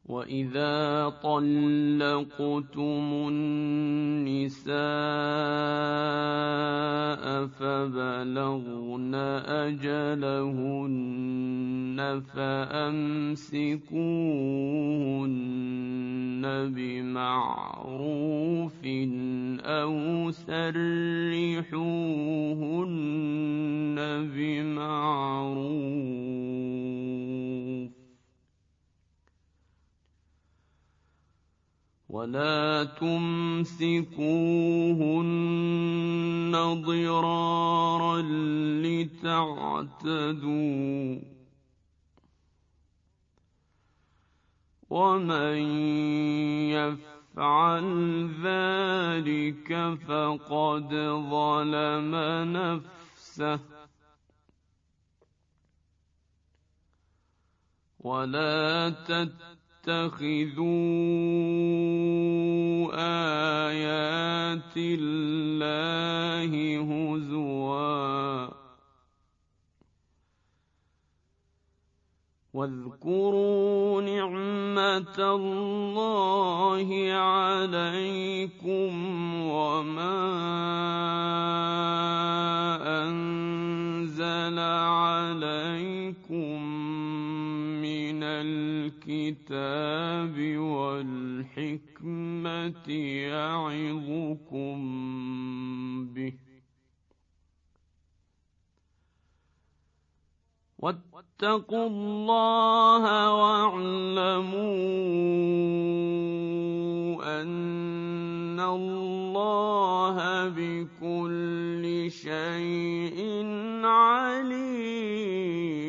وإذا طلقتم النساء فبلغن أجلهن فأمسكوهن بمعروف أو سرحوهن بمعروف ولا تمسكوهن ضرارا لتعتدوا ومن يفعل ذلك فقد ظلم نفسه ولا تتخذوا آيات الله هزوا واذكروا نعمة الله عليكم وما أنزل عليكم من الكتاب والحكمة يعظكم به واتقوا الله واعلموا أن الله بكل شيء عليم